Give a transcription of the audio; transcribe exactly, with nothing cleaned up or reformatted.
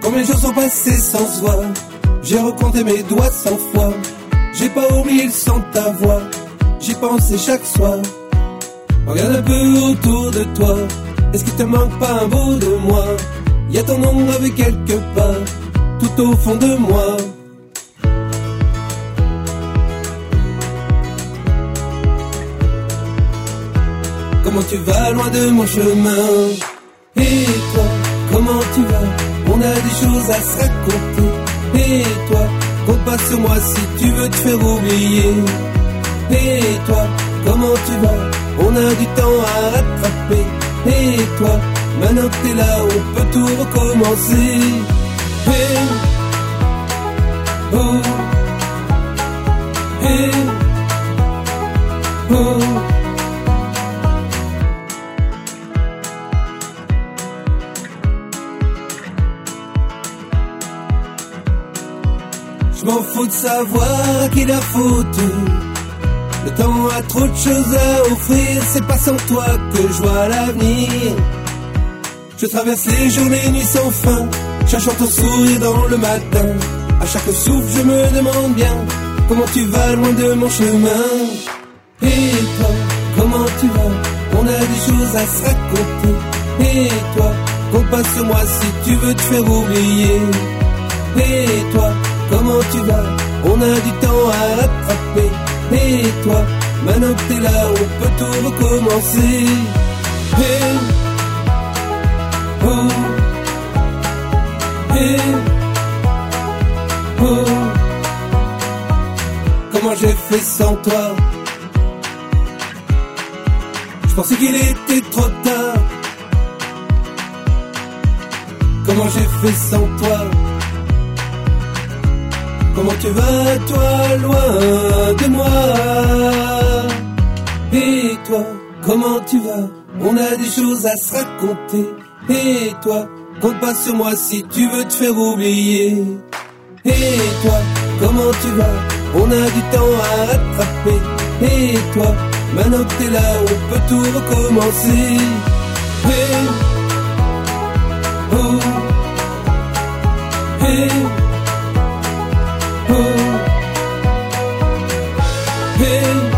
Combien de jours sont passés sans se voir? J'ai recompté mes doigts cent fois. J'ai pas oublié le son de ta voix. J'y pensais chaque soir. Regarde un peu autour de toi. Est-ce qu'il te manque pas un bout de moi? Y'a ton nom gravé quelque part, tout au fond de moi. Comment tu vas loin de mon chemin? Et toi, comment tu vas? On a des choses à se raconter. Et toi, compte pas sur moi si tu veux te faire oublier. Et toi, comment tu vas? On a du temps à rattraper. Et toi, maintenant que t'es là, on peut tout recommencer. Hey, oh, hey, oh. Je m'en fous de savoir à qui la faute. Le temps a trop de choses à offrir. C'est pas sans toi que je vois l'avenir. Je traverse les jours, les nuits sans fin, cherchant ton sourire dans le matin. À chaque souffle je me demande bien comment tu vas loin de mon chemin. Et toi, comment tu vas? On a des choses à se raconter. Et toi, compte pas sur moi si tu veux te faire oublier. Et toi, comment tu vas? On a du temps à rattraper. Et toi, maintenant que t'es là, on peut tout recommencer. Hey, oh, hey, oh. Comment j'ai fait sans toi? Je pensais qu'il était trop tard. Comment j'ai fait sans toi? Comment tu vas, toi, loin de moi? Et toi, comment tu vas? On a des choses à se raconter. Et toi, compte pas sur moi si tu veux te faire oublier. Et toi, comment tu vas? On a du temps à rattraper. Et toi, maintenant que t'es là, on peut tout recommencer. Hey, oh, hey, oh, hey.